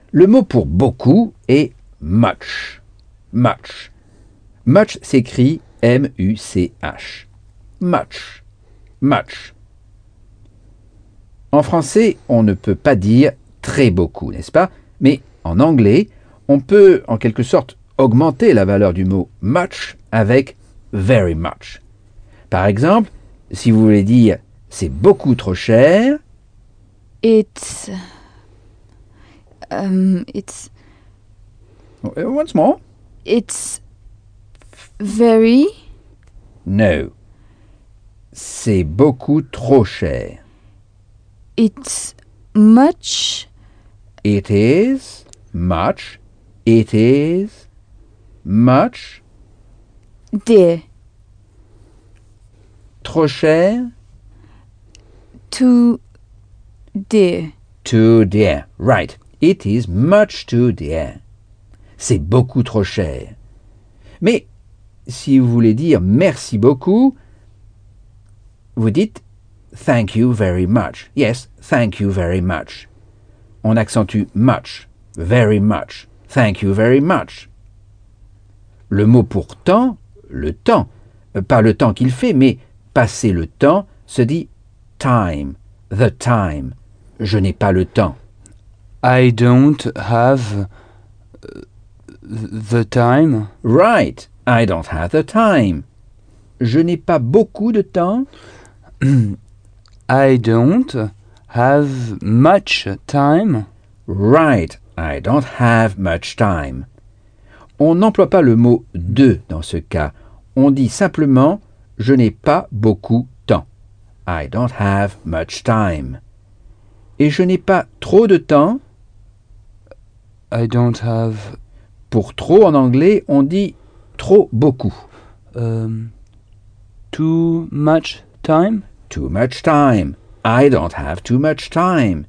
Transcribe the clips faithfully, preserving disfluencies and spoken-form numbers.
Le mot pour beaucoup est much. Much. Much s'écrit M U C H. Much. Much. En français, on ne peut pas dire très beaucoup, n'est-ce pas? Mais en anglais, on peut en quelque sorte augmenter la valeur du mot much avec very much. Par exemple, si vous voulez dire c'est beaucoup trop cher, It's... Um, it's... once more. It's... Very... No. C'est beaucoup trop cher. It's much... It is much. It is much. Dear. Trop cher. Too dear. Too dear. Right. It is much too dear. C'est beaucoup trop cher. Mais si vous voulez dire merci beaucoup, vous dites thank you very much. Yes, thank you very much. On accentue much, very much. Thank you very much. Le mot pour temps, le temps, pas le temps qu'il fait, mais passer le temps, se dit time, the time. Je n'ai pas le temps. I don't have the time. Right, I don't have the time. Je n'ai pas beaucoup de temps. I don't have much time. Right, I don't have much time. On n'emploie pas le mot de dans ce cas. On dit simplement je n'ai pas beaucoup temps. I don't have much time. Et je n'ai pas trop de temps. I don't have... Pour trop en anglais, on dit trop beaucoup. Um, too much time? Too much time. I don't have too much time.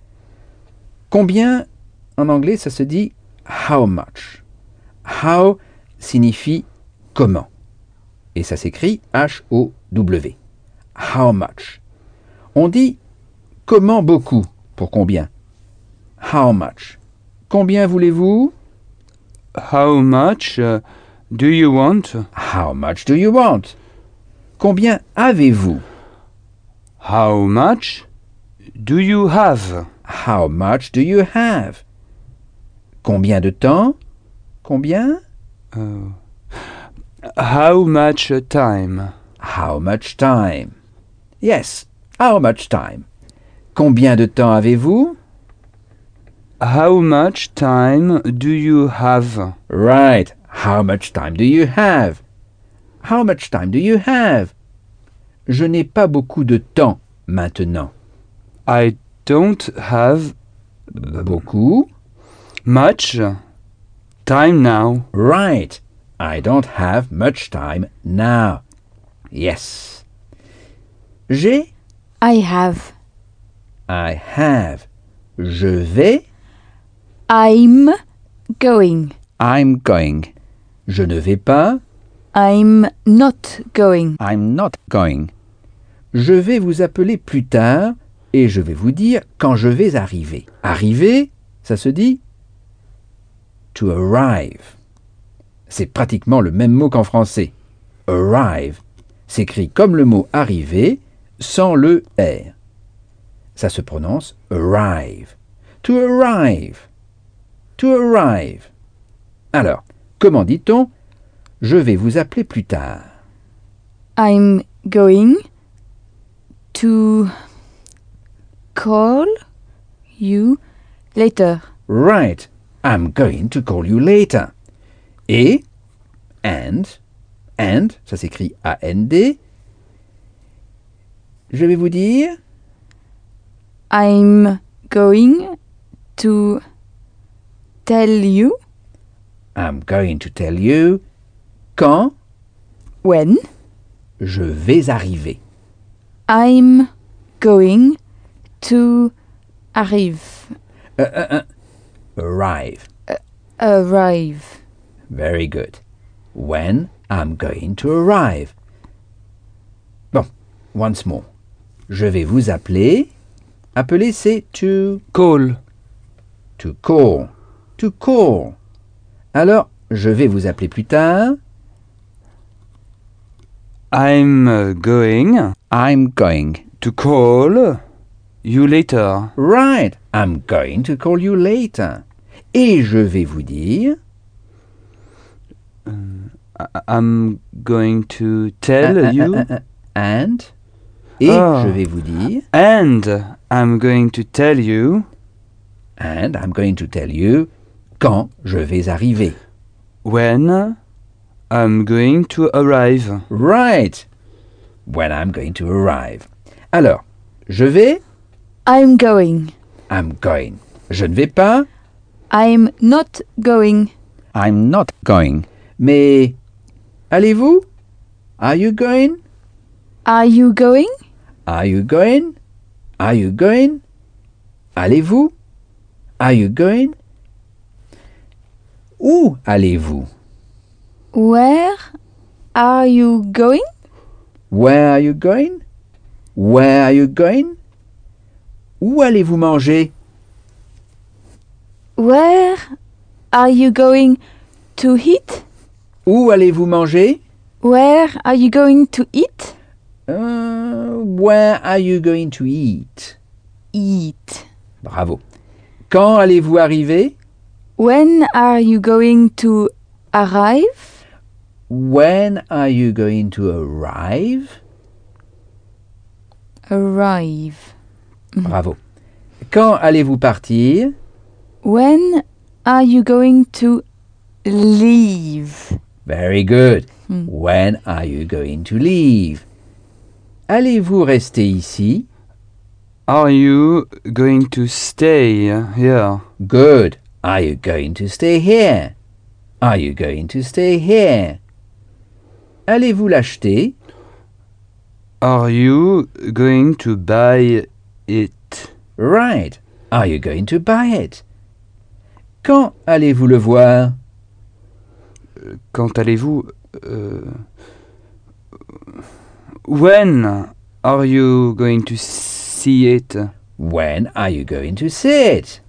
Combien, en anglais, ça se dit how much. How signifie comment. Et ça s'écrit H O W. How much. On dit comment beaucoup pour combien. How much. Combien voulez-vous? How much uh, do you want? How much do you want? Combien avez-vous? How much do you have? How much do you have? Combien de temps? Combien? Uh, how much time? How much time? Yes, how much time? Combien de temps avez-vous? How much time do you have? Right, how much time do you have? How much time do you have? Je n'ai pas beaucoup de temps maintenant. I don't have Beaucoup? much time now. Right, I don't have much time now. Yes. J'ai? I have. I have. Je vais? I'm going. I'm going. Je ne vais pas? I'm not going. I'm not going. Je vais vous appeler plus tard et je vais vous dire quand je vais arriver. Arriver, ça se dit to arrive. C'est pratiquement le même mot qu'en français. Arrive s'écrit comme le mot arriver sans le R. Ça se prononce arrive. To arrive. To arrive. Alors, comment dit-on je vais vous appeler plus tard? I'm going to call you later. Right. I'm going to call you later. Et, and, and, ça s'écrit A N D. Je vais vous dire, I'm going to tell you I'm going to tell you, quand when. je vais arriver. I'm going to arrive. Uh, uh, uh. Arrive. Arrive. Very good. When I'm going to arrive. Bon, once more. Je vais vous appeler. Appeler, c'est to... Call. To call. To call. Alors, je vais vous appeler plus tard. I'm uh, going I'm going. to call you later. Right. I'm going to call you later. Et je vais vous dire. I- I'm going to tell Ah, ah, you. ah, ah, and. Et Ah. je vais vous dire. And I'm going to tell you And I'm going to tell you quand je vais arriver. when I'm going to arrive. Right. When I'm going to arrive. Alors, je vais. I'm going. I'm going. Je ne vais pas. I'm not going. I'm not going. Mais allez-vous? Are you going? Are you going? Are you going? Are you going? Allez-vous? Are you going? Où allez-vous? Where are you going? Where are you going? Where are you going? Où allez-vous manger? Where are you going to eat? Où allez-vous manger? Where are you going to eat? Euh, where are you going to eat? Eat. Bravo. Quand allez-vous arriver? When are you going to arrive? When are you going to arrive? Arrive. Bravo. Quand allez-vous partir? When are you going to leave? Very good. Hmm. When are you going to leave? Allez-vous rester ici? Are you going to stay here? Good. Are you going to stay here? Are you going to stay here? Allez-vous l'acheter? Are you going to buy it? Right. Are you going to buy it? Quand allez-vous le voir? Quand allez-vous euh, When are you going to see it? When are you going to see it?